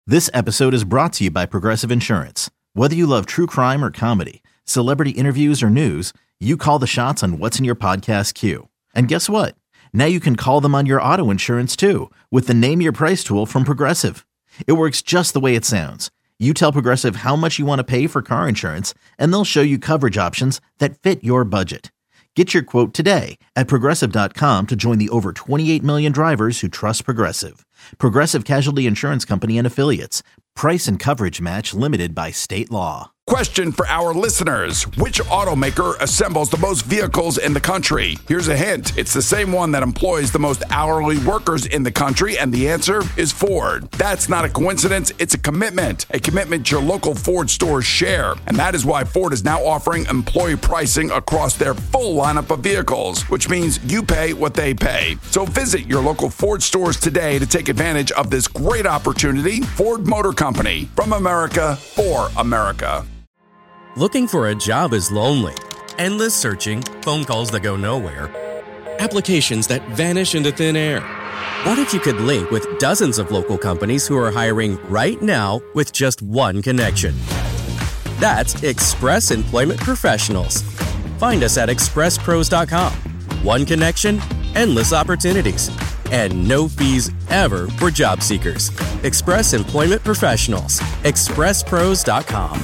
This episode is brought to you by Progressive Insurance. Whether you love true crime or comedy, celebrity interviews or news, you call the shots on what's in your podcast queue. And guess what? Now you can call them on your auto insurance too with the Name Your Price tool from Progressive. It works just the way it sounds. You tell Progressive how much you want to pay for car insurance, and they'll show you coverage options that fit your budget. Get your quote today at Progressive.com to join the over 28 million drivers who trust Progressive. Progressive Casualty Insurance Company and Affiliates. Price and coverage match limited by state law. Question for our listeners. Which automaker assembles the most vehicles in the country? Here's a hint. It's the same one that employs the most hourly workers in the country, and the answer is Ford. That's not a coincidence. It's a commitment your local Ford stores share. And that is why Ford is now offering employee pricing across their full lineup of vehicles, which means you pay what they pay. So visit your local Ford stores today to take advantage of this great opportunity. Ford Motor Company, from America for America. Looking for a job is lonely. Endless searching, phone calls that go nowhere, applications that vanish into thin air. What if you could link with dozens of local companies who are hiring right now with just one connection? That's Express Employment Professionals. Find us at expresspros.com. One connection, endless opportunities, and no fees ever for job seekers. Express Employment Professionals. expresspros.com.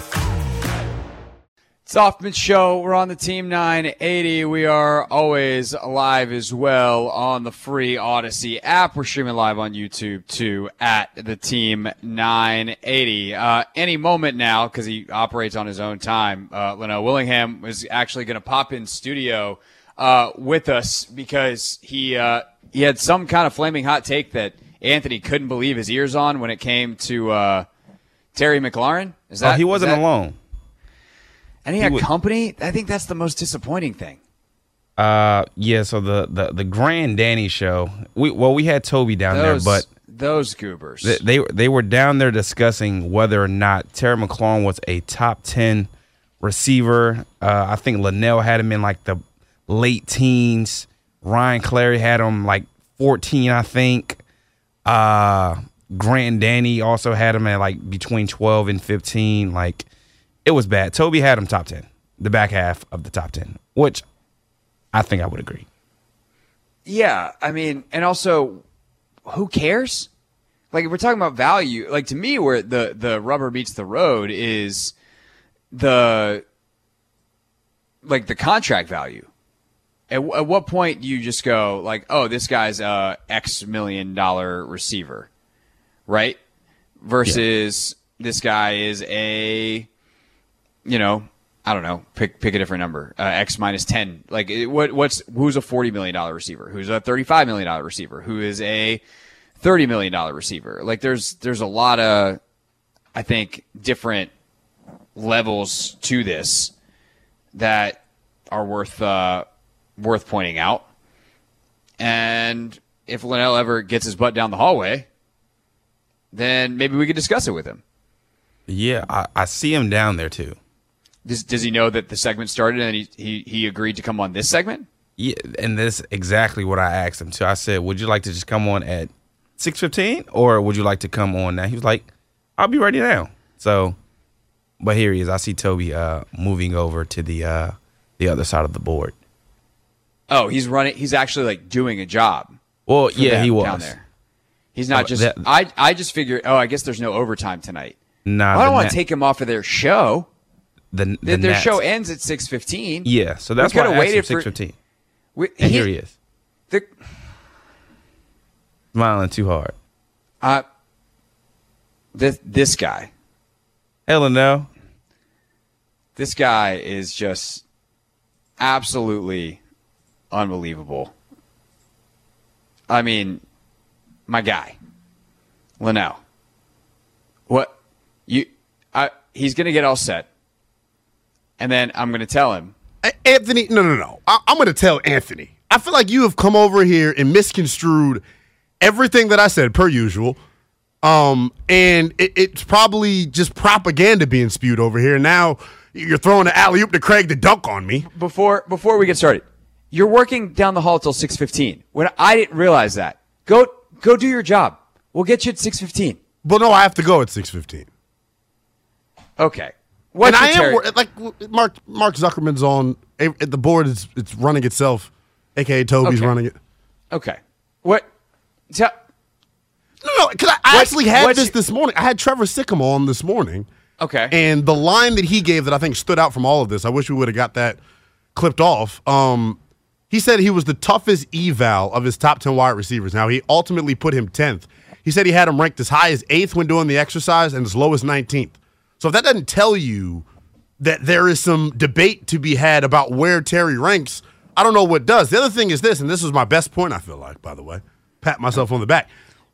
Softman Show. We're on the Team 980. We are always live as well on the free Odyssey app. We're streaming live on YouTube too at the Team 980. Any moment now, because he operates on his own time, Linnell Willingham is actually going to pop in studio with us because he had some kind of flaming hot take that Anthony couldn't believe his ears on when it came to Terry McLaurin. Is that he wasn't alone? And he had company. I think that's the most disappointing thing. Yeah. So the Grand Danny show. We had Toby down there, but those goobers. They were down there discussing whether or not Terry McLaurin was a top 10 receiver. I think Linnell had him in like the late teens. Ryan Clary had him like 14, I think. Grand Danny also had him at like between 12 and 15. Like, it was bad. Toby had him top 10, the back half of the top 10, which I think I would agree. Yeah, I mean, and also, who cares? Like, if we're talking about value, like, to me, where the rubber meets the road is the contract value. At what point do you just go, like, oh, this guy's a X $1 million receiver, right? Versus this guy is a... I don't know. Pick a different number. X minus 10. Like, who's a $40 million receiver? Who's a $35 million receiver? Who is a $30 million receiver? Like, there's a lot of, I think, different levels to this that are worth pointing out. And if Linnell ever gets his butt down the hallway, then maybe we could discuss it with him. Yeah, I see him down there too. Does he know that the segment started and he agreed to come on this segment? Yeah, and that's exactly what I asked him too. I said, would you like to just come on at 6:15 or would you like to come on now? He was like, I'll be ready now. So, but here he is. I see Toby moving over to the other side of the board. Oh, he's running. He's actually like doing a job. Well, yeah, he was down there. He's not just. I just figured. Oh, I guess there's no overtime tonight. Nah, I don't want to take him off of their show. Their show ends at 6:15. Yeah, so that's why I asked him 6:15. And here he is. Smiling too hard. This guy. Hell no. This guy is just absolutely unbelievable. I mean, my guy, Linnell. What he's going to get all set. And then I'm going to tell him. Anthony, no. I'm going to tell Anthony. I feel like you have come over here and misconstrued everything that I said, per usual. And it's probably just propaganda being spewed over here. Now you're throwing an alley-oop to Craig to dunk on me. Before we get started, you're working down the hall till 6:15. When I didn't realize that. Go do your job. We'll get you at 6:15. But no, I have to go at 6:15. Okay. And I am like Mark Zuckerman's on the board. It's running itself, aka Toby's running it. Okay. What? No, because I actually had this morning. I had Trevor Sycamore on this morning. Okay. And the line that he gave that I think stood out from all of this, I wish we would have got that clipped off. He said he was the toughest eval of his top 10 wide receivers. Now, he ultimately put him 10th. He said he had him ranked as high as 8th when doing the exercise and as low as 19th. So if that doesn't tell you that there is some debate to be had about where Terry ranks, I don't know what does. The other thing is this, and this was my best point, I feel like, by the way. Pat myself on the back.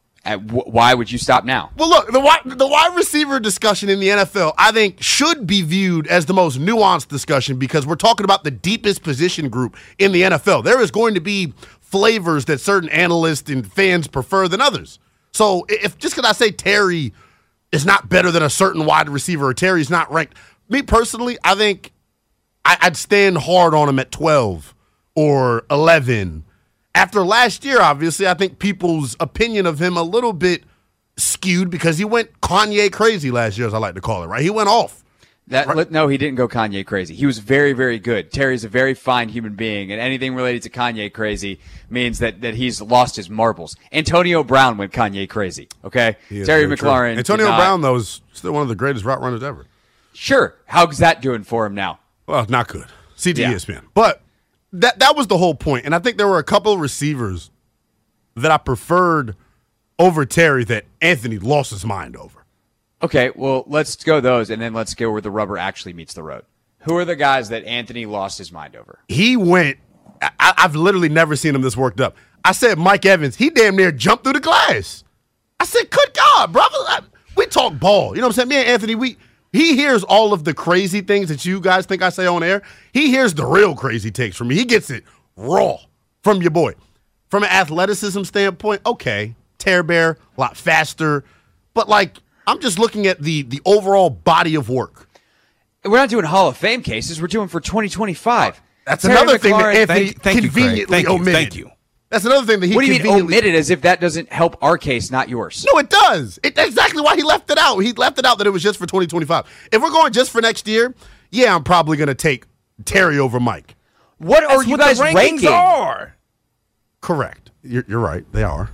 Why would you stop now? Well, look, the wide receiver discussion in the NFL, I think, should be viewed as the most nuanced discussion because we're talking about the deepest position group in the NFL. There is going to be flavors that certain analysts and fans prefer than others. So if just because I say Terry is not better than a certain wide receiver or Terry's not ranked, me personally, I think I'd stand hard on him at 12 or 11. After last year, obviously, I think people's opinion of him a little bit skewed because he went Kanye crazy last year, as I like to call it, right? He went off. No, he didn't go Kanye crazy. He was very, very good. Terry's a very fine human being, and anything related to Kanye crazy means that he's lost his marbles. Antonio Brown went Kanye crazy, okay? Terry McLaurin. Antonio Brown, though, is still one of the greatest route runners ever. Sure. How's that doing for him now? Well, not good. ESPN. But that was the whole point. And I think there were a couple of receivers that I preferred over Terry that Anthony lost his mind over. Okay, well, let's go those, and then let's go where the rubber actually meets the road. Who are the guys that Anthony lost his mind over? He went – I've literally never seen him this worked up. I said Mike Evans. He damn near jumped through the glass. I said, good God, brother. We talk ball. You know what I'm saying? Me and Anthony, he hears all of the crazy things that you guys think I say on air. He hears the real crazy takes from me. He gets it raw from your boy. From an athleticism standpoint, okay, Tear Bear, a lot faster. But, like, I'm just looking at the overall body of work. We're not doing Hall of Fame cases. We're doing for 2025. That's Terry another thing McLaurin, that Anthony conveniently omitted. Thank you. That's another thing that he conveniently... What do you mean omitted, conveniently... as if that doesn't help our case, not yours? No, it does. That's exactly why he left it out. He left it out that it was just for 2025. If we're going just for next year, yeah, I'm probably going to take Terry over Mike. What are you guys ranking? Are. Correct. You're right. They are.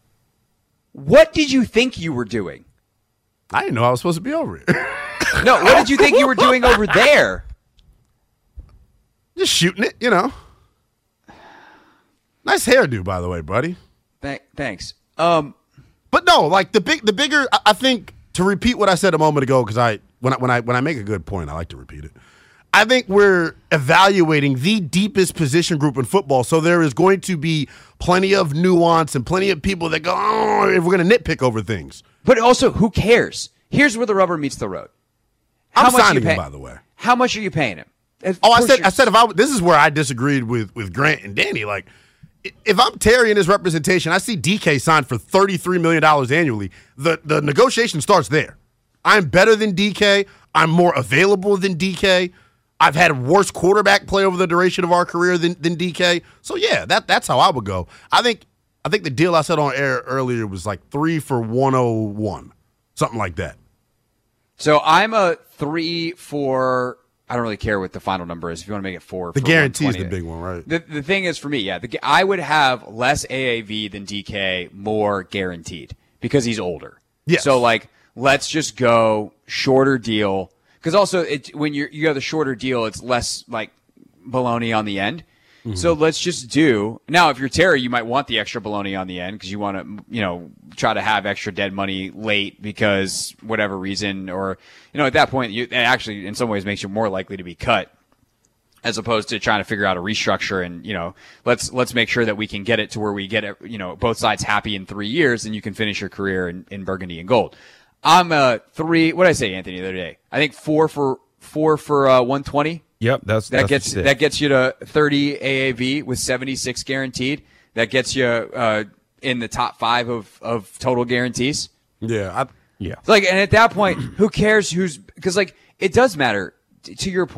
What did you think you were doing? I didn't know I was supposed to be over it. No, what did you think you were doing over there? Just shooting it, you know. Nice hairdo, by the way, buddy. Thanks. But no, like the bigger. I think to repeat what I said a moment ago, because when I make a good point, I like to repeat it. I think we're evaluating the deepest position group in football, so there is going to be plenty of nuance and plenty of people that go, oh, if we're going to nitpick over things. But also, who cares? Here's where the rubber meets the road. I'm signing him, by the way. How much are you paying him? I said this is where I disagreed with Grant and Danny. Like, if I'm Terry in his representation, I see DK signed for $33 million annually. The negotiation starts there. I'm better than DK. I'm more available than DK. I've had worse quarterback play over the duration of our career than DK. So yeah, that's how I would go. I think the deal I said on air earlier was like 3 for 101, something like that. So I'm a 3 for. I don't really care what the final number is. If you want to make it 4, the guarantee is the big one, right? The thing is for me, yeah, I would have less AAV than DK, more guaranteed because he's older. Yes. So like, let's just go shorter deal. Because also, when you go the shorter deal, it's less like baloney on the end. Mm-hmm. So let's just do now. If you're Terry, you might want the extra baloney on the end because you want to, try to have extra dead money late because whatever reason, or at that point, it actually in some ways makes you more likely to be cut, as opposed to trying to figure out a restructure and let's make sure that we can get it to where we get it, both sides happy in 3 years, and you can finish your career in burgundy and gold. I'm a 3. What did I say, Anthony, the other day? I think 4 for 120. Yep, that gets you to 30 AAV with 76 guaranteed. That gets you in the top 5 of total guarantees. Yeah, and at that point, who cares because it does matter. To your point,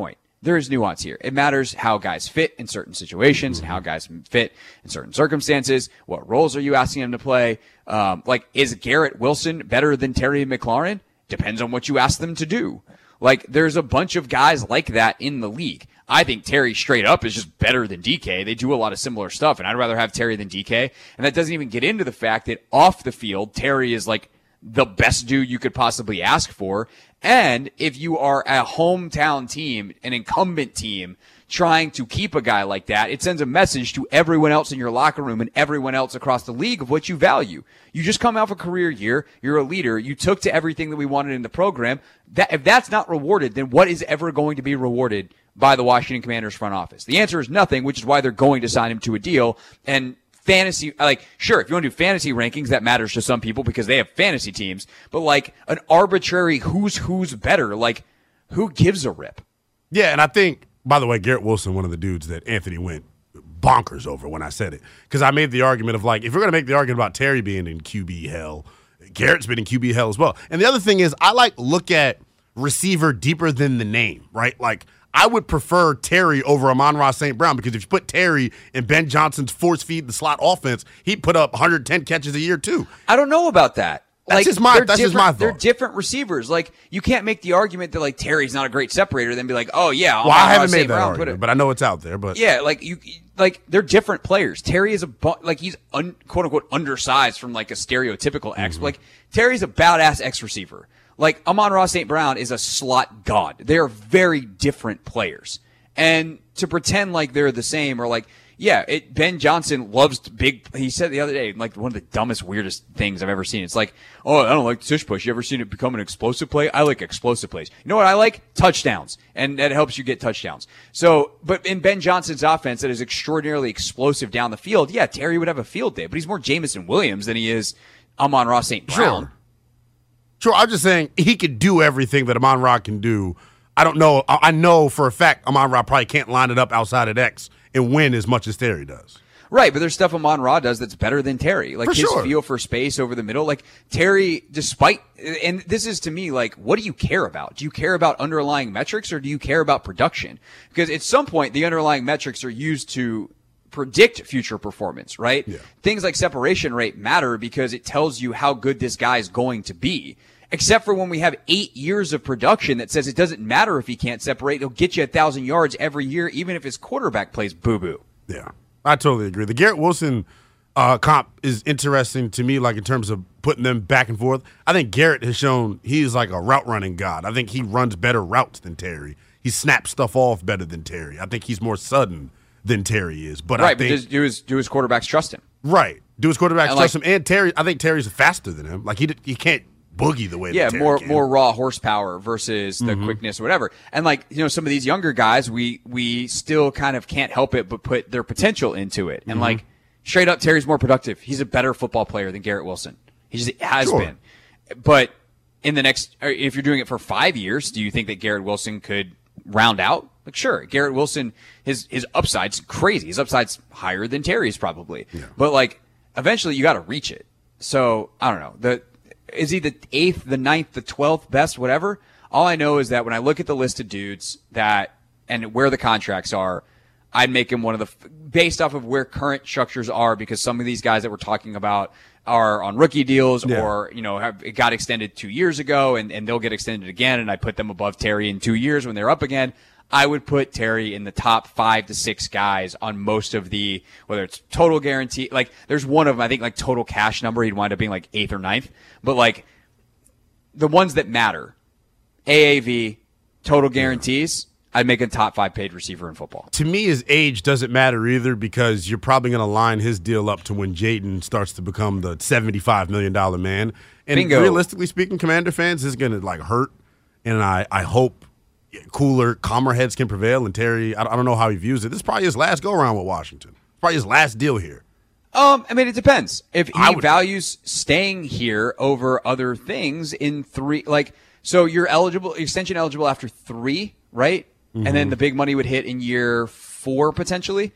there is nuance here. It matters how guys fit in certain situations and how guys fit in certain circumstances. What roles are you asking them to play? Like, is Garrett Wilson better than Terry McLaurin? Depends on what you ask them to do. Like, there's a bunch of guys like that in the league. I think Terry straight up is just better than DK. They do a lot of similar stuff, and I'd rather have Terry than DK. And that doesn't even get into the fact that off the field, Terry is like the best dude you could possibly ask for. And if you are a hometown team, an incumbent team, trying to keep a guy like that, it sends a message to everyone else in your locker room and everyone else across the league of what you value. You just come out of a career year. You're a leader. You took to everything that we wanted in the program. That, if that's not rewarded, then what is ever going to be rewarded by the Washington Commanders front office? The answer is nothing, which is why they're going to sign him to a deal. And fantasy, like, sure, if you want to do fantasy rankings, that matters to some people because they have fantasy teams. But like an arbitrary who's better, like, who gives a rip? Yeah, and I think, by the way, Garrett Wilson, one of the dudes that Anthony went bonkers over when I said it. Because I made the argument of, like, if we're going to make the argument about Terry being in QB hell, Garrett's been in QB hell as well. And the other thing is, I look at receiver deeper than the name, right? Like, I would prefer Terry over Amon-Ra St. Brown because if you put Terry in Ben Johnson's force feed the slot offense, he'd put up 110 catches a year too. I don't know about that. That's just my thought. They're different receivers. Like, you can't make the argument that, like, Terry's not a great separator, then be like, oh yeah, well, I haven't made that argument, but I know it's out there. But yeah, they're different players. Terry is he's quote unquote undersized from like a stereotypical X. Like, Terry's a badass X receiver. Like, Amon-Ra St. Brown is a slot god. They are very different players. And to pretend like they're the same, or like, yeah, Ben Johnson loves big. He said the other day, like, one of the dumbest, weirdest things I've ever seen. It's like, oh, I don't like tush push. You ever seen it become an explosive play? I like explosive plays. You know what I like? Touchdowns. And that helps you get touchdowns. So, but in Ben Johnson's offense that is extraordinarily explosive down the field, yeah, Terry would have a field day, but he's more Jameson Williams than he is Amon-Ra St. Brown. Sure, I'm just saying he could do everything that Amon-Ra can do. I don't know. I know for a fact Amon-Ra probably can't line it up outside of X and win as much as Terry does. Right, but there's stuff Amon-Ra does that's better than Terry. Like, his sure. feel for space over the middle. Like, Terry, and this is to me, like, what do you care about? Do you care about underlying metrics or do you care about production? Because at some point, the underlying metrics are used to predict future performance, right? Yeah. Things like separation rate matter because it tells you how good this guy is going to be. Except for when we have 8 years of production that says it doesn't matter if he can't separate. He'll get you 1,000 yards every year, even if his quarterback plays boo-boo. Yeah, I totally agree. The Garrett Wilson comp is interesting to me, like in terms of putting them back and forth. I think Garrett has shown he's like a route running god. I think he runs better routes than Terry. He snaps stuff off better than Terry. I think he's more sudden than Terry is. But right, but do his quarterbacks trust him? Right, do his quarterbacks trust him? And Terry, I think Terry's faster than him. Like, he can't boogie the way that Terry can. more raw horsepower versus the quickness or whatever. And like, you know, some of these younger guys, we still kind of can't help it but put their potential into it. And like, straight up, Terry's more productive. He's a better football player than Garrett Wilson. He just has been. But in the next, if you're doing it for 5 years, do you think that Garrett Wilson could round out? Like, sure, Garrett Wilson, his upside's crazy. His upside's higher than Terry's probably. Yeah. But like, eventually you got to reach it. So I don't know. Is he the 8th, the 9th, the 12th best, whatever? All I know is that when I look at the list of dudes and where the contracts are, I'd make him one of the, based off of where current structures are, because some of these guys that we're talking about are on rookie deals or, you know, it got extended 2 years ago and they'll get extended again. And I put them above Terry in 2 years when they're up again. I would put Terry in the top 5 to 6 guys on most of the, whether it's total guarantee, like there's one of them, I think like total cash number, he'd wind up being like 8th or 9th, but like the ones that matter, AAV, total guarantees, I'd make a top 5 paid receiver in football. To me, his age doesn't matter either because you're probably going to line his deal up to when Jaden starts to become the $75 million man. And Bingo. Realistically speaking, Commander fans, this is going to like hurt. And I hope cooler, calmer heads can prevail. And Terry, I don't know how he views it. This is probably his last go-around with Washington. It's probably his last deal here. I mean, it depends. If he values staying here over other things in 3, like, so you're extension eligible after 3, right? And then the big money would hit in year 4 potentially.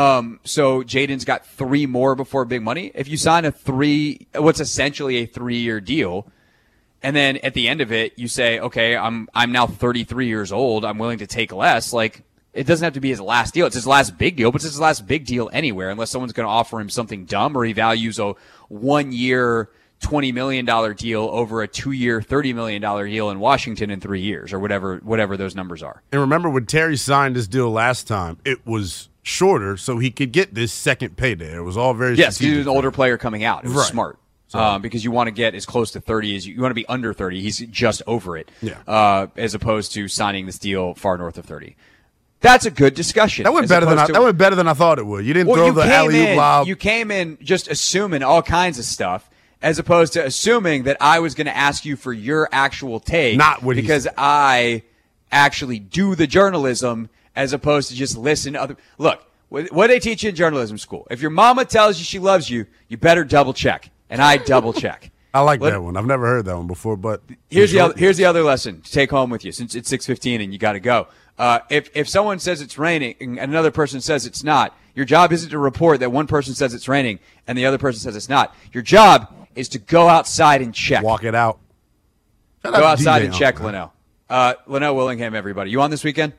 So Jaden's got 3 more before big money. If you sign what's essentially a 3-year deal, and then at the end of it, you say, okay, I'm now 33 years old. I'm willing to take less. Like, it doesn't have to be his last deal. It's his last big deal, but it's his last big deal anywhere, unless someone's going to offer him something dumb or he values a 1 year, $20 million deal over a 2 year, $30 million deal in Washington in 3 years, or whatever those numbers are. And remember, when Terry signed this deal last time, it was shorter so he could get this second payday. It was all very yes, strategic. he was an older player coming out. It was Right. smart. So- Because you want to get as close to 30 as you want to be under 30. He's just over it. Yeah. As opposed to signing this deal far north of 30. That's a good discussion. That went better than I thought it would. You didn't throw the alley-oop lob. You came in just assuming all kinds of stuff, as opposed to assuming that I was going to ask you for your actual take. Not what he because said. I actually do the journalism, as opposed to just listen to other. Look, what they teach you in journalism school. If your mama tells you she loves you, you better double check. And I double check. I like that one. I've never heard that one before, but here's the other lesson to take home with you, since it's 6:15 and you got to go. If someone says it's raining and another person says it's not, your job isn't to report that one person says it's raining and the other person says it's not. Your job is to go outside and check. Walk it out. Go outside and check, Linnell. Linnell Willingham, everybody. You on this weekend?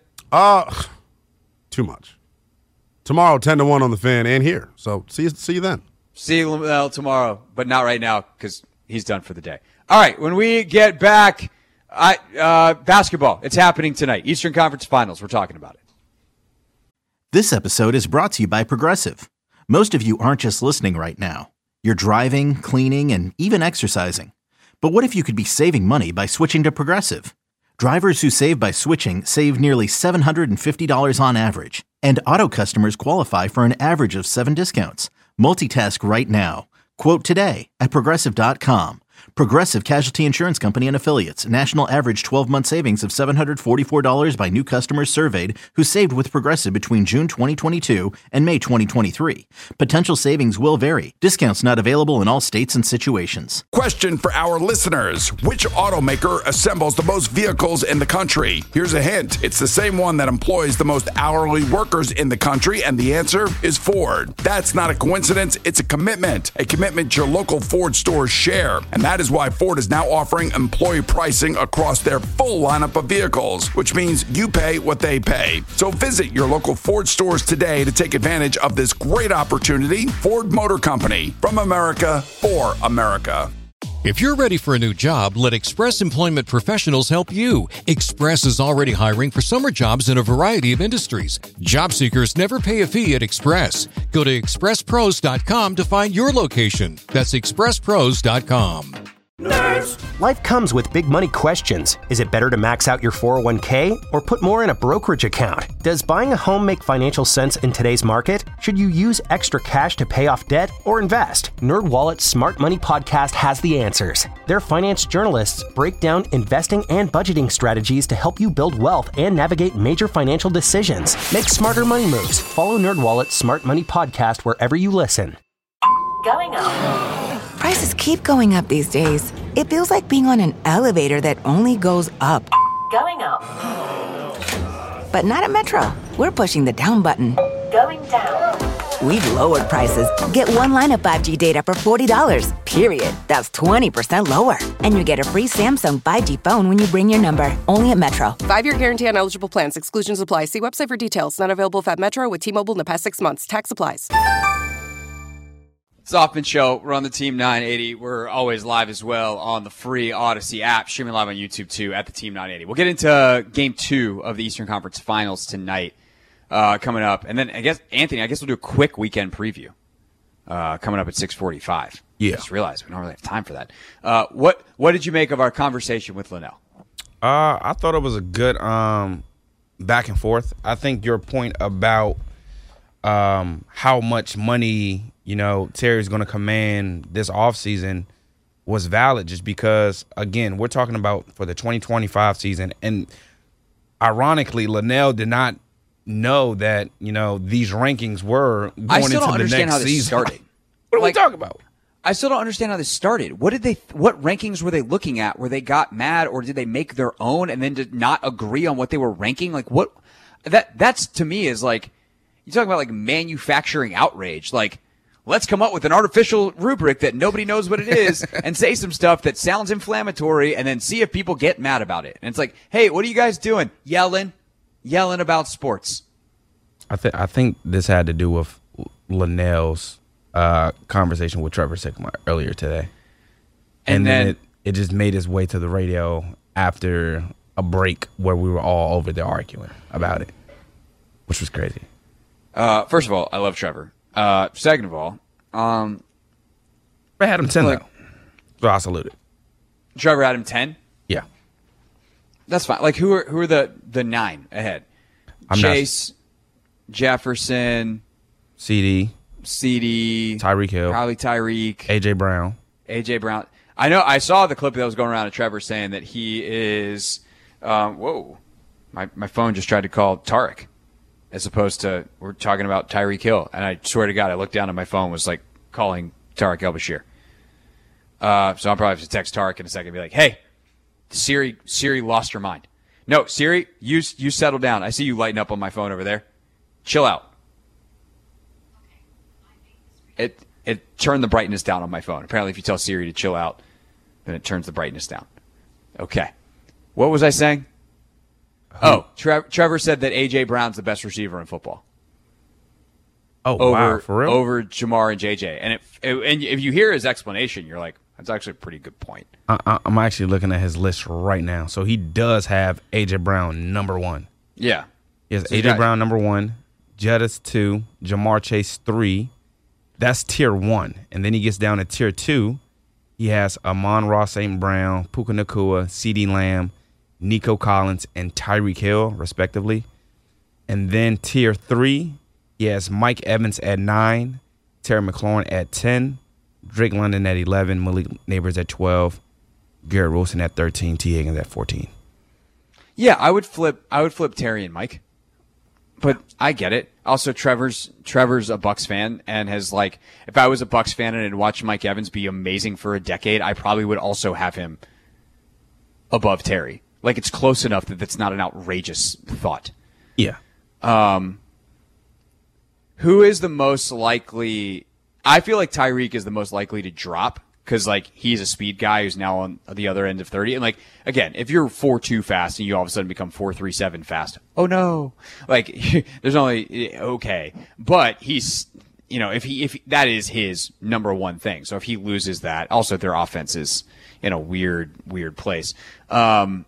Too much. Tomorrow, 10-1 on the Fan and here. So see you then. See Linnell tomorrow, but not right now because he's done for the day. All right, when we get back, basketball. It's happening tonight. Eastern Conference Finals. We're talking about it. This episode is brought to you by Progressive. Most of you aren't just listening right now. You're driving, cleaning, and even exercising. But what if you could be saving money by switching to Progressive? Drivers who save by switching save nearly $750 on average. And auto customers qualify for an average of 7 discounts. Multitask right now. Quote today at Progressive.com. Progressive Casualty Insurance Company and Affiliates. National average 12-month savings of $744 by new customers surveyed who saved with Progressive between June 2022 and May 2023. Potential savings will vary. Discounts not available in all states and situations. Question for our listeners. Which automaker assembles the most vehicles in the country? Here's a hint. It's the same one that employs the most hourly workers in the country, and the answer is Ford. That's not a coincidence. It's a commitment your local Ford stores share. And that is why Ford is now offering employee pricing across their full lineup of vehicles, which means you pay what they pay. So visit your local Ford stores today to take advantage of this great opportunity. Ford Motor Company, from America for America. If you're ready for a new job, let Express Employment Professionals help you. Express is already hiring for summer jobs in a variety of industries. Job seekers never pay a fee at Express. Go to expresspros.com to find your location. That's expresspros.com. Life comes with big money questions. Is it better to max out your 401k or put more in a brokerage account? Does buying a home make financial sense in today's market? Should you use extra cash to pay off debt or invest? NerdWallet's Smart Money Podcast has the answers. Their finance journalists break down investing and budgeting strategies to help you build wealth and navigate major financial decisions. Make smarter money moves. Follow NerdWallet's Smart Money Podcast wherever you listen. Going up. Prices keep going up these days. It feels like being on an elevator that only goes up. Going up. But not at Metro. We're pushing the down button. Going down. We've lowered prices. Get one line of 5G data for $40, period. That's 20% lower. And you get a free Samsung 5G phone when you bring your number. Only at Metro. 5-year guarantee on eligible plans. Exclusions apply. See website for details. Not available at Metro with T-Mobile in the past 6 months. Tax applies. It's the Hoffman Show. We're on the Team 980. We're always live as well on the free Odyssey app, streaming live on YouTube too at the Team 980. We'll get into Game 2 of the Eastern Conference Finals tonight coming up. And then, Anthony, we'll do a quick weekend preview coming up at 6:45. Yeah. I just realized we don't really have time for that. What did you make of our conversation with Linnell? I thought it was a good back and forth. I think your point about how much money Terry's going to command this offseason was valid, just because, again, we're talking about for the 2025 season. And ironically, Linnell did not know that, these rankings were going into the next season. I still don't understand how this started. What are we talking about? I still don't understand how this started. What rankings were they looking at where they got mad, or did they make their own and then did not agree on what they were ranking? Like, that's to me is like, you're talking about like manufacturing outrage. Like, let's come up with an artificial rubric that nobody knows what it is and say some stuff that sounds inflammatory and then see if people get mad about it. And it's like, hey, what are you guys doing? Yelling about sports. I think this had to do with Linnell's conversation with Trevor Sikkema earlier today. And then it just made its way to the radio after a break where we were all over there arguing about it, which was crazy. First of all, I love Trevor. Second of all, I had him 10 though. So I saluted. Trevor had him 10? Yeah. That's fine. Like who are the 9 ahead? Chase, Jefferson, CD, Tyreek Hill, probably Tyreek, AJ Brown. I know. I saw the clip that was going around of Trevor saying that he is. Whoa, my phone just tried to call Tarek, as opposed to we're talking about Tyreek Hill, and I swear to God, I looked down at my phone was like calling Tarek El-Bashir. So I'll probably have to text Tarek in a second and be like, "Hey, Siri lost her mind. No, Siri, you settle down. I see you lighting up on my phone over there. Chill out." It turned the brightness down on my phone. Apparently, if you tell Siri to chill out, then it turns the brightness down. Okay. What was I saying? Oh, Trevor said that A.J. Brown's the best receiver in football. Oh, wow, for real? Over Jamar and J.J. And if you hear his explanation, you're like, that's actually a pretty good point. I'm actually looking at his list right now. So he does have A.J. Brown number 1. Yeah. He has A.J. Brown number 1, Jettis 2, Jamar Chase 3. That's tier 1. And then he gets down to tier 2. He has Amon-Ra St. Brown, Puka Nacua, CeeDee Lamb, Nico Collins, and Tyreek Hill, respectively. And then tier 3, he has Mike Evans at 9, Terry McLaurin at 10, Drake London at 11, Malik Neighbors at 12, Garrett Wilson at 13, T. Higgins at 14. Yeah, I would flip Terry and Mike. But I get it. Also, Trevor's a Bucs fan and has like, if I was a Bucs fan and had watched Mike Evans be amazing for a decade, I probably would also have him above Terry. Like, it's close enough that that's not an outrageous thought. Yeah. Who is the most likely? I feel like Tyreek is the most likely to drop because, like, he's a speed guy who's now on the other end of 30. And, like, again, if you're 4.2 fast and you all of a sudden become 4.37 fast, oh, no. Like, there's only, okay. But he's, you know, if that is his number one thing. So if he loses that, also their offense is in a weird place. I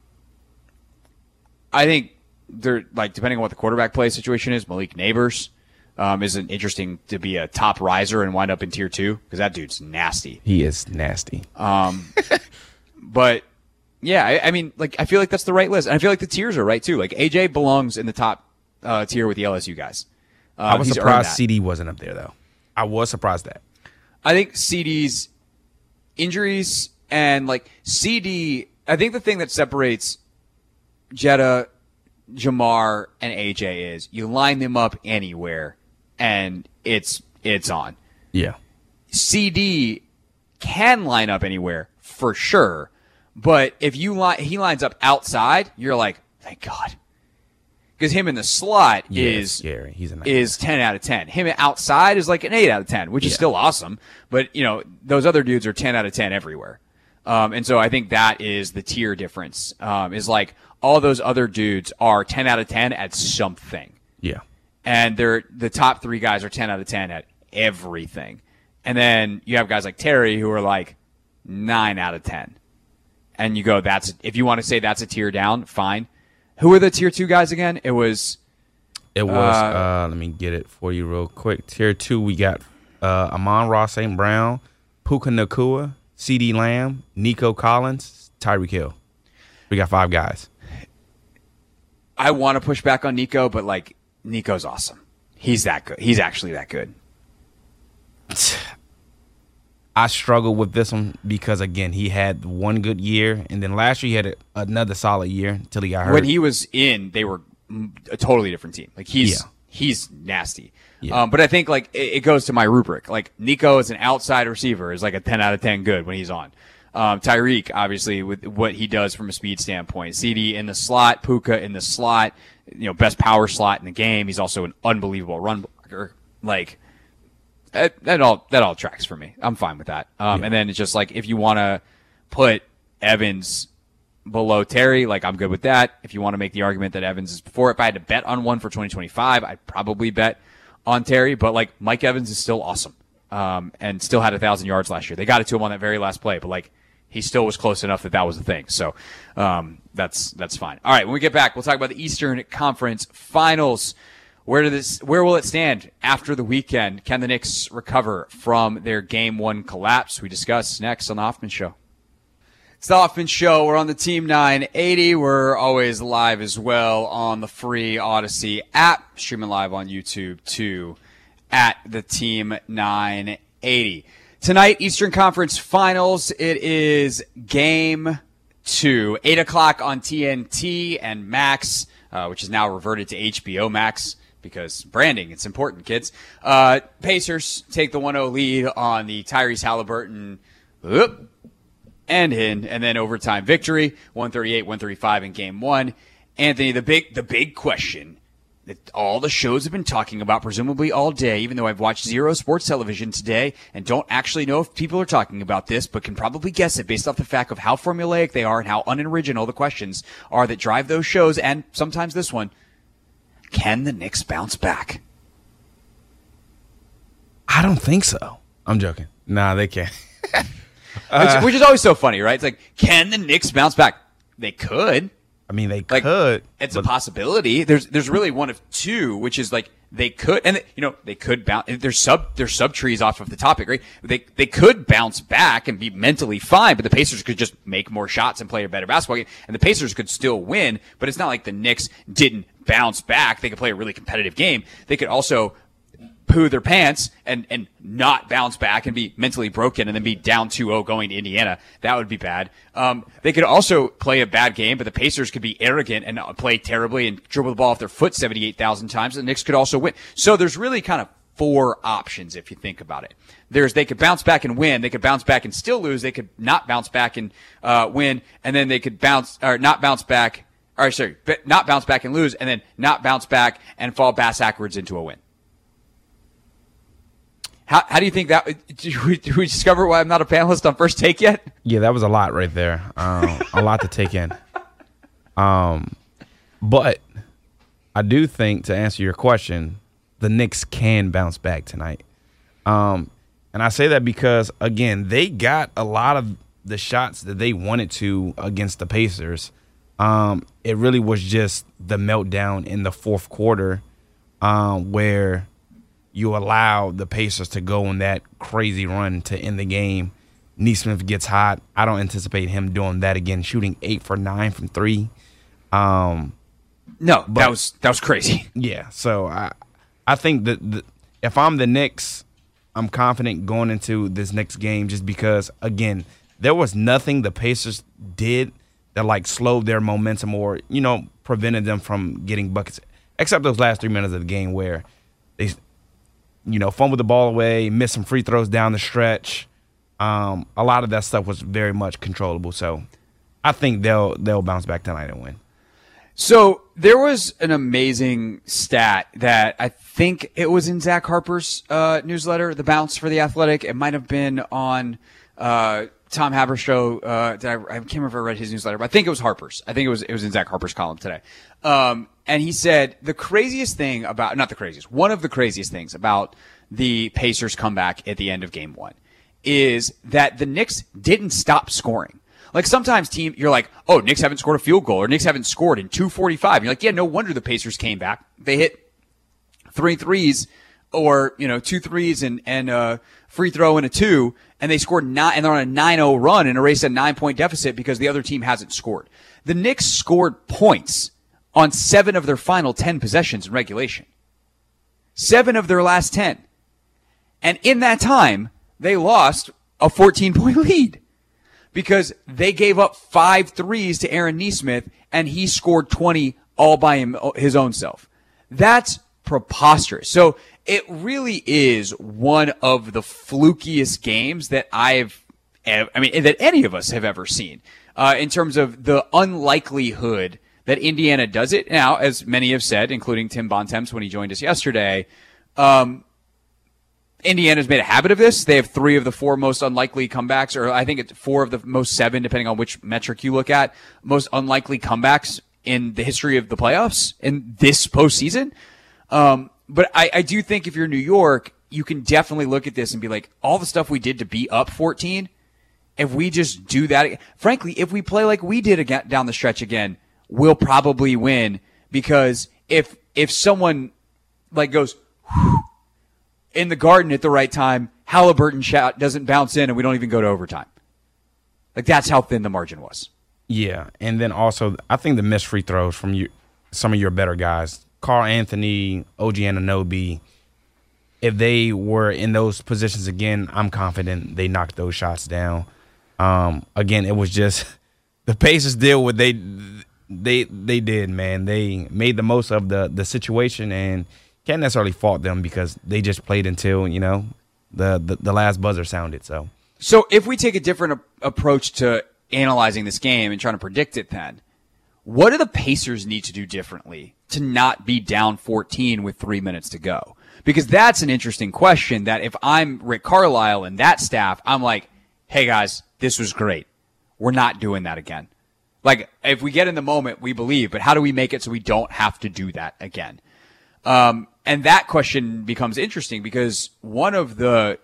think they're, like, depending on what the quarterback play situation is, Malik Neighbors is an interesting to be a top riser and wind up in tier 2 because that dude's nasty. He is nasty. But yeah, I mean, like, I feel like that's the right list, and I feel like the tiers are right too. Like AJ belongs in the top tier with the LSU guys. I was surprised CD wasn't up there though. I was surprised that. I think CD's injuries and like CD. I think the thing that separates Jetta, Jamar, and AJ is you line them up anywhere and it's on. Yeah. CD can line up anywhere for sure, but if he lines up outside, you're like, thank God. Because him in the slot is scary. He's a nightmare. Is 10 out of 10. Him outside is like an 8 out of 10, which is still awesome. But, you know, those other dudes are 10 out of 10 everywhere. And so I think that is the tier difference, is like all those other dudes are 10 out of 10 at something. Yeah. And the top 3 guys are 10 out of 10 at everything. And then you have guys like Terry who are like 9 out of 10. And you go, if you want to say that's a tier down, fine. Who are the tier 2 guys again? It was let me get it for you real quick. Tier 2, we got Amon-Ra St. Brown, Puka Nacua, CeeDee Lamb, Nico Collins, Tyreek Hill. We got 5 guys. I want to push back on Nico, but like Nico's awesome. He's that good. He's actually that good. I struggle with this one because, again, he had one good year, and then last year he had another solid year until he got hurt. When he was in, they were a totally different team. Like he's nasty. Yeah. But I think like it goes to my rubric. Like Nico as an outside receiver is like a 10 out of 10 good when he's on. Tyreek, obviously, with what he does from a speed standpoint. CD in the slot, Puka in the slot, you know, best power slot in the game. He's also an unbelievable run blocker. Like, that all tracks for me. I'm fine with that. And then it's just like, if you want to put Evans below Terry, like, I'm good with that. If you want to make the argument that Evans is before, if I had to bet on one for 2025, I'd probably bet on Terry. But like, Mike Evans is still awesome, and still had 1,000 yards last year. They got it to him on that very last play, but like, he still was close enough that was a thing. So that's fine. All right, when we get back, we'll talk about the Eastern Conference Finals. Where will it stand after the weekend? Can the Knicks recover from their Game 1 collapse? We discuss next on the Hoffman Show. It's the Hoffman Show. We're on the Team 980. We're always live as well on the free Odyssey app, streaming live on YouTube too, at the Team 980. Tonight, Eastern Conference Finals. It is Game 2, 8 o'clock on TNT and Max, which is now reverted to HBO Max because branding, it's important, kids. Pacers take the 1-0 lead on the Tyrese Halliburton and then overtime victory, 138-135 in Game 1. Anthony, the big question that all the shows have been talking about presumably all day, even though I've watched zero sports television today and don't actually know if people are talking about this, but can probably guess it based off the fact of how formulaic they are and how unoriginal the questions are that drive those shows, and sometimes this one. Can the Knicks bounce back? I don't think so. I'm joking. Nah, they can't. Which is always so funny, right? It's like, can the Knicks bounce back? They could. I mean, they could. It's a possibility. There's really one of two, which is like they could, and they could bounce. There's sub trees off of the topic, right? They could bounce back and be mentally fine, but the Pacers could just make more shots and play a better basketball game, and the Pacers could still win. But it's not like the Knicks didn't bounce back. They could play a really competitive game. They could also poo their pants and not bounce back and be mentally broken and then be down 2-0 going to Indiana. That would be bad. They could also play a bad game, but the Pacers could be arrogant and play terribly and dribble the ball off their foot 78,000 times. The Knicks could also win. So there's really kind of four options if you think about it. They could bounce back and win. They could bounce back and still lose. They could not bounce back and win, and then they could not bounce back and lose, and then not bounce back and fall bass backwards into a win. How do you think that? Did we discover why I'm not a panelist on First Take yet? Yeah, that was a lot right there. A lot to take in. But I do think, to answer your question, the Knicks can bounce back tonight. And I say that because, again, they got a lot of the shots that they wanted to against the Pacers. It really was just the meltdown in the fourth quarter where you allow the Pacers to go on that crazy run to end the game. Nesmith gets hot. I don't anticipate him doing that again, shooting 8 for 9 from 3. No, that was crazy. Yeah, so I think that if I'm the Knicks, I'm confident going into this next game just because, again, there was nothing the Pacers did that slowed their momentum or, prevented them from getting buckets, except those last 3 minutes of the game where they fumbled the ball away, missed some free throws down the stretch. A lot of that stuff was very much controllable. So I think they'll bounce back tonight and win. So there was an amazing stat that I think it was in Zach Harper's newsletter, The Bounce for The Athletic. It might have been on Tom Haberstroh. I can't remember if I read his newsletter, but I think it was Harper's. I think it was in Zach Harper's column today. And he said one of the craziest things about the Pacers comeback at the end of Game 1 is that the Knicks didn't stop scoring. Like sometimes you're like, oh, Knicks haven't scored a field goal or Knicks haven't scored in 2:45. You're like, yeah, no wonder the Pacers came back. They hit 3 threes or, 2 threes and a free throw and a 2, and they scored 9, and they're on a 9-0 run and erased a 9-point deficit because the other team hasn't scored. The Knicks scored points on 7 of their final 10 possessions in regulation. 7 of their last 10. And in that time, they lost a 14-point lead because they gave up 5 threes to Aaron Nesmith, and he scored 20 all by his own self. That's preposterous. So it really is one of the flukiest games that that any of us have ever seen in terms of the unlikelihood that Indiana does it. Now, as many have said, including Tim Bontemps when he joined us yesterday, Indiana's made a habit of this. They have 3 of the 4 most unlikely comebacks, or I think it's 4 of the most 7, depending on which metric you look at, most unlikely comebacks in the history of the playoffs in this postseason. But I do think if you're New York, you can definitely look at this and be like, all the stuff we did to be up 14, if we just do that, frankly, if we play like we did again, down the stretch again, we'll probably win, because if someone like goes in the Garden at the right time, Halliburton shot doesn't bounce in, and we don't even go to overtime. Like, that's how thin the margin was. Yeah, and then also, I think the missed free throws from some of your better guys, Karl Anthony, OG Anunoby, if they were in those positions again, I'm confident they knocked those shots down. Again, it was just the Pacers did what they did, man. They made the most of the situation, and can't necessarily fault them because they just played until, the last buzzer sounded. So if we take a different approach to analyzing this game and trying to predict it, then what do the Pacers need to do differently to not be down 14 with 3 minutes to go? Because that's an interesting question that if I'm Rick Carlisle and that staff, I'm like, hey guys, this was great. We're not doing that again. Like, if we get in the moment, we believe, but how do we make it so we don't have to do that again? And that question becomes interesting because one of the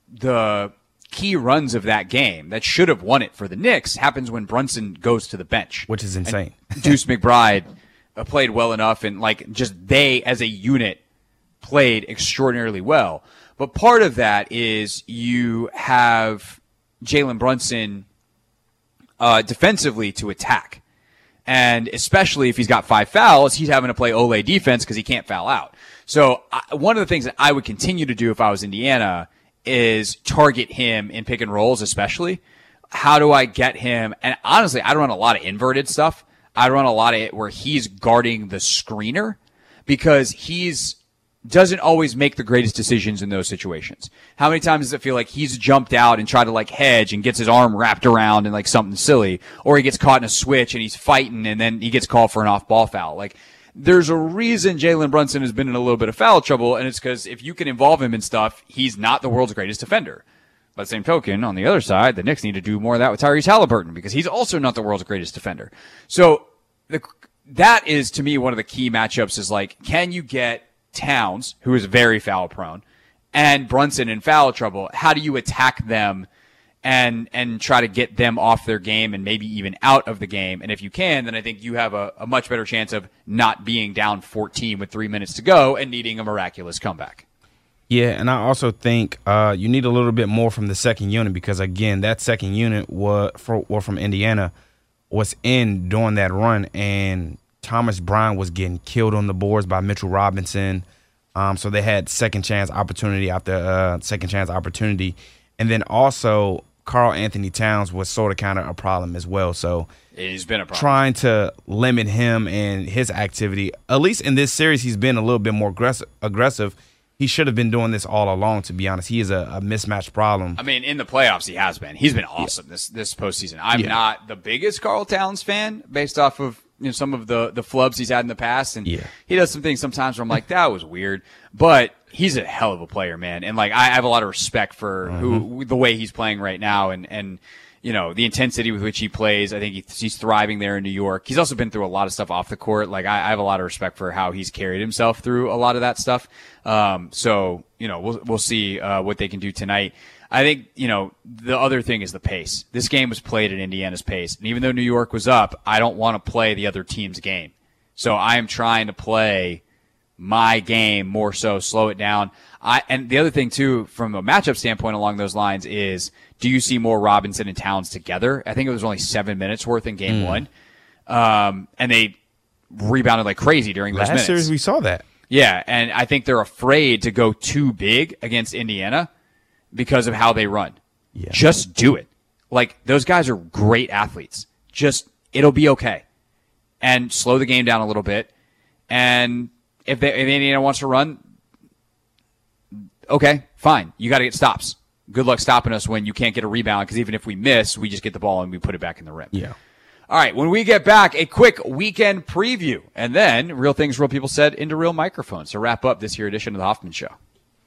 key runs of that game that should have won it for the Knicks happens when Brunson goes to the bench. Which is insane. Deuce McBride played well enough, and they as a unit played extraordinarily well. But part of that is you have Jalen Brunson defensively to attack. And especially if he's got 5 fouls, he's having to play Ole defense because he can't foul out. So one of the things that I would continue to do if I was Indiana is target him in pick and rolls, especially. How do I get him? And honestly, I run a lot of inverted stuff. I run a lot of it where he's guarding the screener because he's doesn't always make the greatest decisions in those situations. How many times does it feel like he's jumped out and tried to hedge and gets his arm wrapped around and something silly, or he gets caught in a switch and he's fighting and then he gets called for an off-ball foul? There's a reason Jalen Brunson has been in a little bit of foul trouble, and it's because if you can involve him in stuff, he's not the world's greatest defender. By the same token, on the other side, the Knicks need to do more of that with Tyrese Halliburton because he's also not the world's greatest defender. So that is, to me, one of the key matchups is can you get Towns, who is very foul prone, and Brunson in foul trouble? How do you attack them and try to get them off their game and maybe even out of the game? And if you can, then I think you have a much better chance of not being down 14 with 3 minutes to go and needing a miraculous comeback. Yeah, and I also think you need a little bit more from the second unit because, again, that second unit from Indiana was in during that run, and Thomas Bryant was getting killed on the boards by Mitchell Robinson. So they had second chance opportunity after second chance opportunity. And then also Karl Anthony Towns was sort of kind of a problem as well. So he's been a problem. Trying to limit him and his activity. At least in this series, he's been a little bit more aggressive. He should have been doing this all along, to be honest. He is a mismatch problem. I mean, in the playoffs, he has been. He's been awesome this postseason. I'm not the biggest Karl Towns fan based off of some of the flubs he's had in the past, and he does some things sometimes where I'm like, that was weird. But he's a hell of a player, man. And I have a lot of respect for the way he's playing right now, and the intensity with which he plays. I think he's thriving there in New York. He's also been through a lot of stuff off the court. I have a lot of respect for how he's carried himself through a lot of that stuff. So we'll see what they can do tonight. I think, the other thing is the pace. This game was played at Indiana's pace. And even though New York was up, I don't want to play the other team's game. So I am trying to play my game more so, slow it down. And the other thing, too, from a matchup standpoint along those lines is, do you see more Robinson and Towns together? I think it was only 7 minutes worth in game one. And they rebounded like crazy during those minutes. Last series, we saw that. Yeah, and I think they're afraid to go too big against Indiana because of how they run. Yeah. Just do it. Those guys are great athletes. It'll be okay. And slow the game down a little bit. And if Indiana wants to run, okay, fine. You got to get stops. Good luck stopping us when you can't get a rebound, because even if we miss, we just get the ball and we put it back in the rim. Yeah. All right, when we get back, a quick weekend preview, and then Real Things Real People Said into real microphones to wrap up this here edition of the Hoffman Show.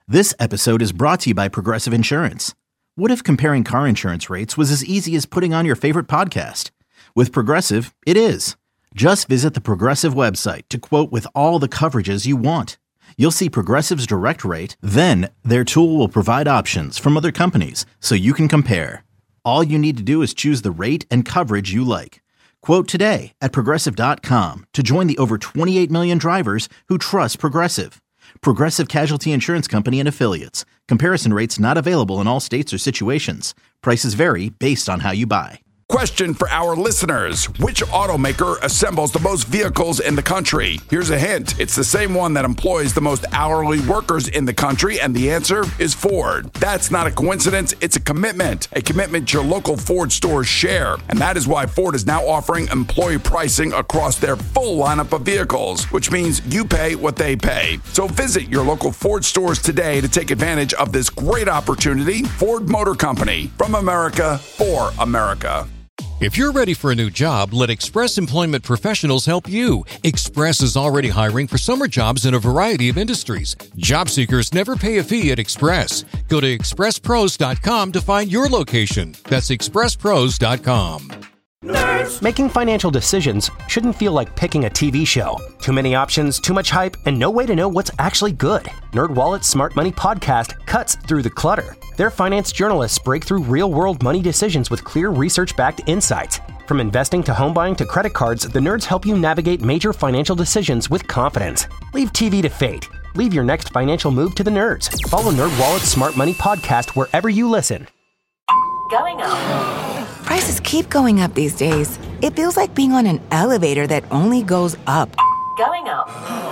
This episode is brought to you by Progressive Insurance. What if comparing car insurance rates was as easy as putting on your favorite podcast? With Progressive, it is. Just visit the Progressive website to quote with all the coverages you want. You'll see Progressive's direct rate, then their tool will provide options from other companies so you can compare. All you need to do is choose the rate and coverage you like. Quote today at Progressive.com to join the over 28 million drivers who trust Progressive. Progressive Casualty Insurance Company and Affiliates. Comparison rates not available in all states or situations. Prices vary based on how you buy. Question for our listeners. Which automaker assembles the most vehicles in the country? Here's a hint. It's the same one that employs the most hourly workers in the country, and the answer is Ford. That's not a coincidence. It's a commitment your local Ford stores share. And that is why Ford is now offering employee pricing across their full lineup of vehicles, which means you pay what they pay. So visit your local Ford stores today to take advantage of this great opportunity. Ford Motor Company, from America for America. If you're ready for a new job, let Express Employment Professionals help you. Express is already hiring for summer jobs in a variety of industries. Job seekers never pay a fee at Express. Go to expresspros.com to find your location. That's expresspros.com. Nerds. Making financial decisions shouldn't feel like picking a TV show. Too many options, too much hype, and no way to know what's actually good. NerdWallet's Smart Money podcast cuts through the clutter. Their finance journalists break through real-world money decisions with clear research-backed insights. From investing to home buying to credit cards, the nerds help you navigate major financial decisions with confidence. Leave TV to fate. Leave your next financial move to the nerds. Follow NerdWallet's Smart Money podcast wherever you listen. Going up. Prices keep going up these days. It feels like being on an elevator that only goes up. Going up.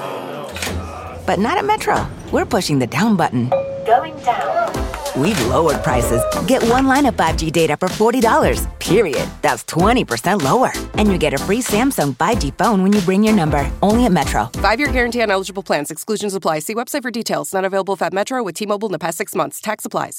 But not at Metro. We're pushing the down button. Going down. We've lowered prices. Get one line of 5G data for $40, period. That's 20% lower. And you get a free Samsung 5G phone when you bring your number. Only at Metro. 5-year guarantee on eligible plans. Exclusions apply. See website for details. Not available if at Metro with T-Mobile in the past 6 months. Tax applies.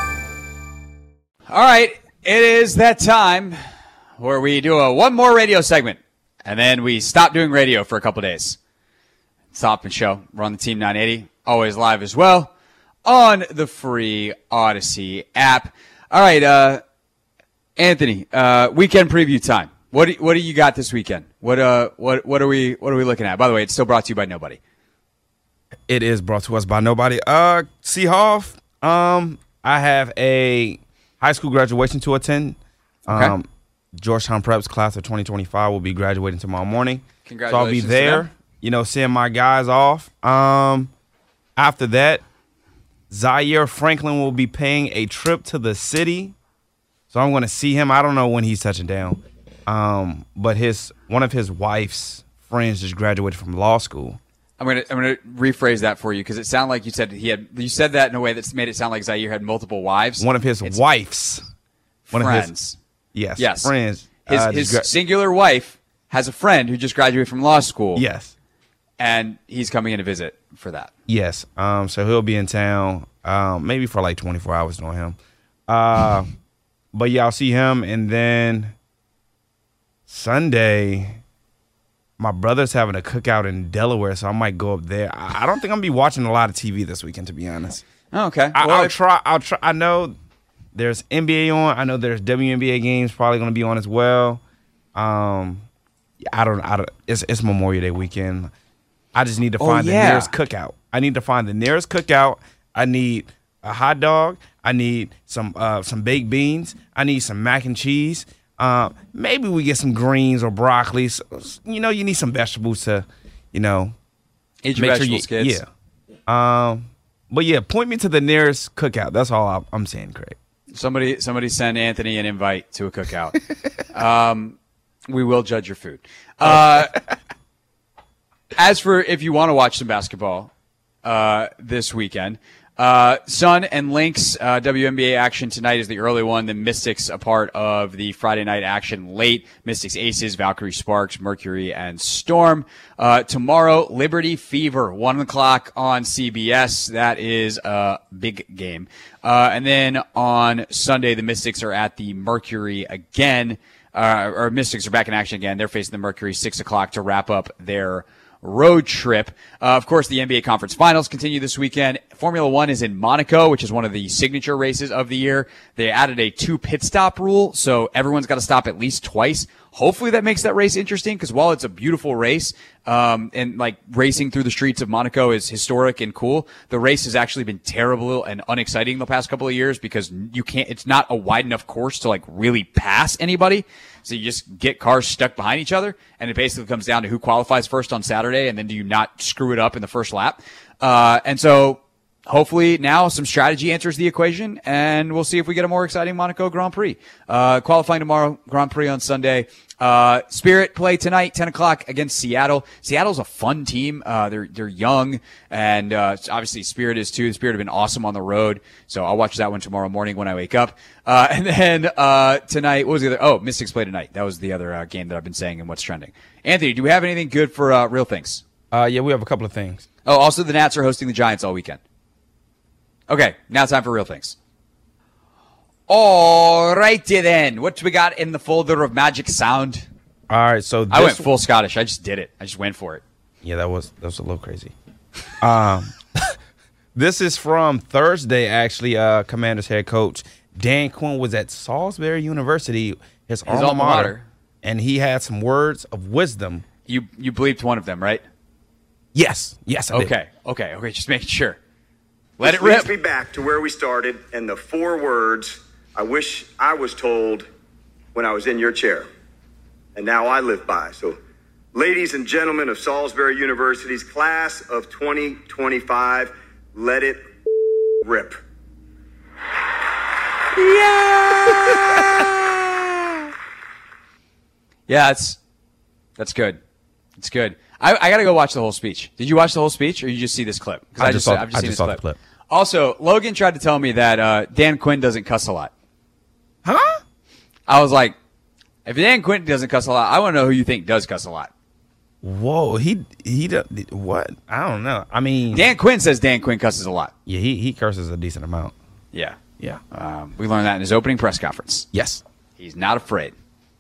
All right, it is that time where we do one more radio segment, and then we stop doing radio for a couple days. It's the Hoffman Show. We're on the Team 980, always live as well on the free Odyssey app. All right, Anthony, weekend preview time. What do you got this weekend? What are we looking at? By the way, it's still brought to you by nobody. It is brought to us by nobody. Seahoff, I have a high school graduation to attend. Okay. Georgetown Prep's class of 2025 will be graduating tomorrow morning. Congratulations. So I'll be there, seeing my guys off. After that, Zaire Franklin will be paying a trip to the city. So I'm going to see him. I don't know when he's touching down. But one of his wife's friends just graduated from law school. I'm gonna rephrase that for you because it sounded like you said that in a way that made it sound like Zaire had multiple wives. One of his wife's friends. Yes, friends. His singular wife has a friend who just graduated from law school. Yes, and he's coming in to visit for that. Yes. So he'll be in town, maybe for like 24 hours knowing him. But yeah, I'll see him, and then Sunday, my brother's having a cookout in Delaware, so I might go up there. I don't think I'm gonna be watching a lot of TV this weekend, to be honest. Oh, okay. I'll try. I know there's NBA on. I know there's WNBA games probably gonna be on as well. I don't. It's Memorial Day weekend. I just need to find the nearest cookout. I need to find the nearest cookout. I need a hot dog. I need some baked beans. I need some mac and cheese. Maybe we get some greens or broccoli. So, you need some vegetables to, eat your vegetables, kids. Yeah. But yeah, point me to the nearest cookout. That's all I'm saying, Craig. Somebody send Anthony an invite to a cookout. We will judge your food. As for if you want to watch some basketball this weekend, Sun and Lynx WNBA action tonight is the early one. The Mystics a part of the Friday night action late. Mystics Aces, Valkyrie Sparks, Mercury, and Storm. Tomorrow, Liberty Fever, 1 o'clock on CBS. That is a big game. And then on Sunday, the Mystics are at the Mercury again. Or Mystics are back in action again. They're facing the Mercury 6 o'clock to wrap up their road trip. Of course, the NBA Conference Finals continue this weekend. Formula One is in Monaco, which is one of the signature races of the year. They added a 2 pit stop rule, so everyone's got to stop at least twice. Hopefully that makes that race interesting, because while it's a beautiful race, and like racing through the streets of Monaco is historic and cool, the race has actually been terrible and unexciting the past couple of years because it's not a wide enough course to like really pass anybody. So you just get cars stuck behind each other, and it basically comes down to who qualifies first on Saturday, and then do you not screw it up in the first lap. And so hopefully now some strategy answers the equation, and we'll see if we get a more exciting Monaco Grand Prix. Qualifying tomorrow, Grand Prix on Sunday. Spirit play tonight, 10 o'clock against Seattle. Seattle's a fun team. They're young, and obviously Spirit is too. Spirit have been awesome on the road, so I'll watch that one tomorrow morning when I wake up. And then tonight, what was the other? Oh, Mystics play tonight. That was the other game that I've been saying and what's trending. Anthony, do we have anything good for Real Things? Yeah, we have a couple of things. Oh, also the Nats are hosting the Giants all weekend. Okay, now it's time for Real Things. All righty then. What we got in the folder of magic sound? All right, so I went full Scottish. I just did it. I just went for it. Yeah, that was a little crazy. This is from Thursday, actually. Commanders head coach Dan Quinn was at Salisbury University, his alma mater, and he had some words of wisdom. You bleeped one of them, right? Yes, I did. Okay. Just making sure. Let This it rip. leads me back to where we started and the 4 words I wish I was told when I was in your chair, and now I live by. So, ladies and gentlemen of Salisbury University's class of 2025, let it rip. Yeah, that's good. It's good. I got to go watch the whole speech. Did you watch the whole speech, or you just see this clip? I just saw the clip. Also, Logan tried to tell me that Dan Quinn doesn't cuss a lot. Huh? I was like, if Dan Quinn doesn't cuss a lot, I want to know who you think does cuss a lot. Whoa, he what? I don't know. I mean, Dan Quinn says Dan Quinn cusses a lot. Yeah, he curses a decent amount. Yeah. Yeah. We learned that in his opening press conference. Yes. He's not afraid.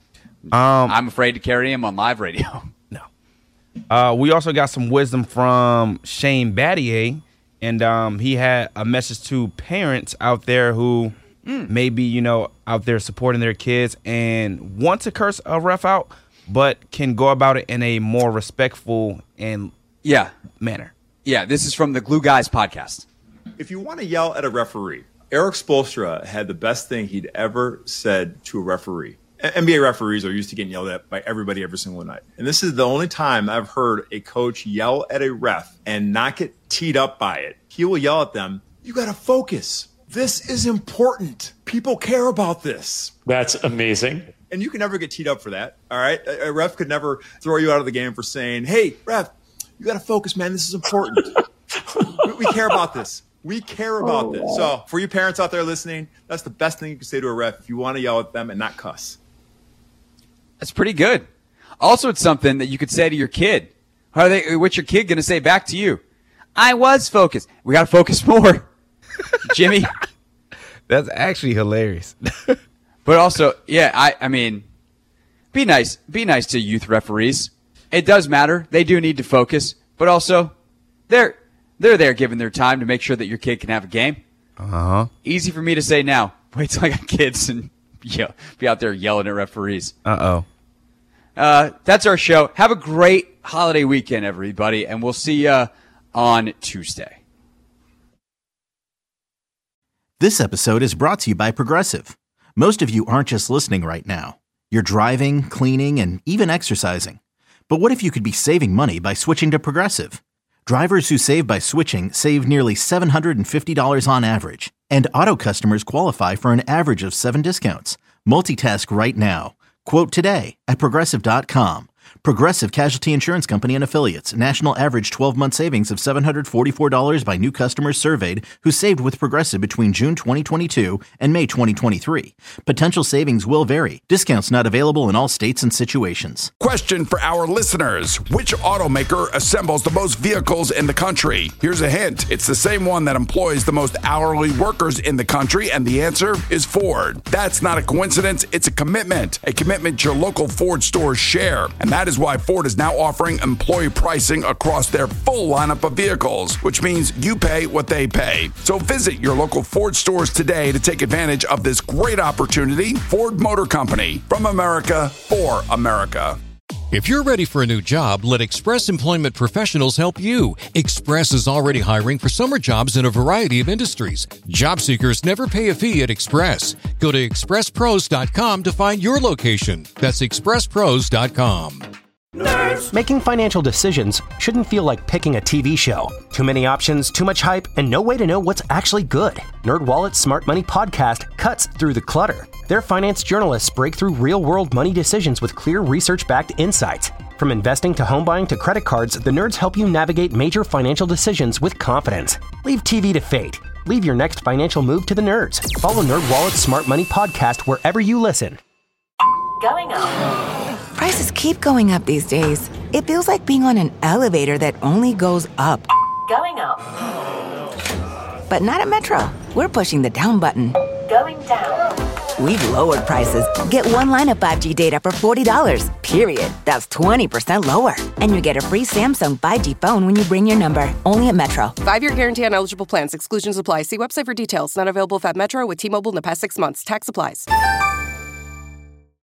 I'm afraid to carry him on live radio. No. We also got some wisdom from Shane Battier, and he had a message to parents out there who maybe, out there supporting their kids and want to curse a ref out, but can go about it in a more respectful and manner. Yeah, this is from the Glue Guys podcast. If you want to yell at a referee, Eric Spoelstra had the best thing he'd ever said to a referee. NBA referees are used to getting yelled at by everybody every single night. And this is the only time I've heard a coach yell at a ref and not get teed up by it. He will yell at them, "You got to focus. This is important. People care about this." That's amazing. And you can never get teed up for that, all right? A ref could never throw you out of the game for saying, "Hey, ref, you got to focus, man. This is important. we care about this. We care about this." So for you parents out there listening, that's the best thing you can say to a ref if you want to yell at them and not cuss. That's pretty good. Also, it's something that you could say to your kid. What's your kid going to say back to you? I was focused. We got to focus more. Jimmy. That's actually hilarious. But also, I mean, be nice. Be nice to youth referees. It does matter. They do need to focus. But also, they're there giving their time to make sure that your kid can have a game. Uh-huh. Easy for me to say now. Wait till I got kids and be out there yelling at referees. Uh-oh. That's our show. Have a great holiday weekend, everybody, and we'll see you on Tuesday. This episode is brought to you by Progressive. Most of you aren't just listening right now. You're driving, cleaning, and even exercising. But what if you could be saving money by switching to Progressive? Drivers who save by switching save nearly $750 on average, and auto customers qualify for an average of 7 discounts. Multitask right now. Quote today at Progressive.com. Progressive Casualty Insurance Company and Affiliates. National average 12-month savings of $744 by new customers surveyed who saved with Progressive between June 2022 and May 2023. Potential savings will vary. Discounts not available in all states and situations. Question for our listeners. Which automaker assembles the most vehicles in the country? Here's a hint. It's the same one that employs the most hourly workers in the country, and the answer is Ford. That's not a coincidence. It's a commitment your local Ford stores share. And that is Here's why Ford is now offering employee pricing across their full lineup of vehicles, which means you pay what they pay. So visit your local Ford stores today to take advantage of this great opportunity. Ford Motor Company, from America for America. If you're ready for a new job, let Express Employment Professionals help you. Express is already hiring for summer jobs in a variety of industries. Job seekers never pay a fee at Express. Go to expresspros.com to find your location. That's expresspros.com. Nerds. Making financial decisions shouldn't feel like picking a TV show. Too many options, too much hype, and no way to know what's actually good. NerdWallet's Smart Money podcast cuts through the clutter. Their finance journalists break through real-world money decisions with clear research-backed insights. From investing to home buying to credit cards, the nerds help you navigate major financial decisions with confidence. Leave TV to fate. Leave your next financial move to the nerds. Follow NerdWallet's Smart Money podcast wherever you listen. Going up. Prices keep going up these days. It feels like being on an elevator that only goes up. Going up. But not at Metro. We're pushing the down button. Going down. We've lowered prices. Get one line of 5G data for $40, period. That's 20% lower. And you get a free Samsung 5G phone when you bring your number. Only at Metro. 5-year guarantee on eligible plans. Exclusions apply. See website for details. Not available if at Metro with T-Mobile in the past 6 months. Tax applies.